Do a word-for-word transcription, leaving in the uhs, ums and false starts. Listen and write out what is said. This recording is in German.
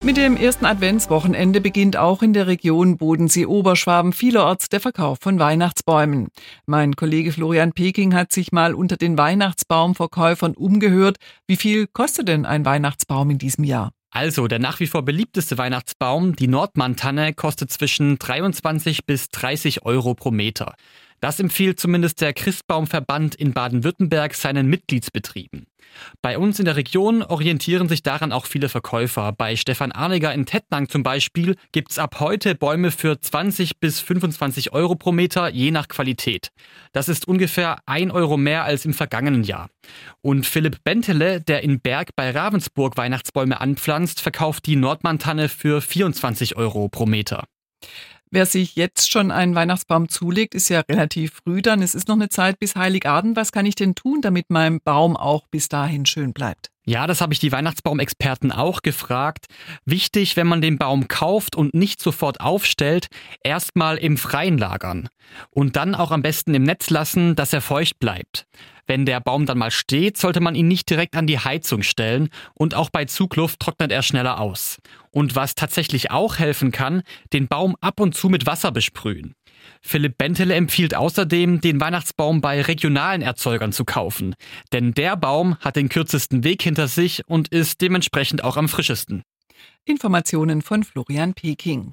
Mit dem ersten Adventswochenende beginnt auch in der Region Bodensee-Oberschwaben vielerorts der Verkauf von Weihnachtsbäumen. Mein Kollege Florian Peking hat sich mal unter den Weihnachtsbaumverkäufern umgehört. Wie viel kostet denn ein Weihnachtsbaum in diesem Jahr? Also, der nach wie vor beliebteste Weihnachtsbaum, die Nordmann-Tanne, kostet zwischen dreiundzwanzig bis dreißig Euro pro Meter. Das empfiehlt zumindest der Christbaumverband in Baden-Württemberg seinen Mitgliedsbetrieben. Bei uns in der Region orientieren sich daran auch viele Verkäufer. Bei Stefan Arniger in Tettnang zum Beispiel gibt's ab heute Bäume für zwanzig bis fünfundzwanzig Euro pro Meter, je nach Qualität. Das ist ungefähr ein Euro mehr als im vergangenen Jahr. Und Philipp Bentele, der in Berg bei Ravensburg Weihnachtsbäume anpflanzt, verkauft die Nordmann-Tanne für vierundzwanzig Euro pro Meter. Wer sich jetzt schon einen Weihnachtsbaum zulegt, ist ja relativ früh dann. Es ist noch eine Zeit bis Heiligabend. Was kann ich denn tun, damit mein Baum auch bis dahin schön bleibt? Ja, das habe ich die Weihnachtsbaumexperten auch gefragt. Wichtig, wenn man den Baum kauft und nicht sofort aufstellt, erstmal im Freien lagern. Und dann auch am besten im Netz lassen, dass er feucht bleibt. Wenn der Baum dann mal steht, sollte man ihn nicht direkt an die Heizung stellen und auch bei Zugluft trocknet er schneller aus. Und was tatsächlich auch helfen kann, den Baum ab und zu mit Wasser besprühen. Philipp Bentele empfiehlt außerdem, den Weihnachtsbaum bei regionalen Erzeugern zu kaufen. Denn der Baum hat den kürzesten Weg hinter sich und ist dementsprechend auch am frischesten. Informationen von Florian Peking.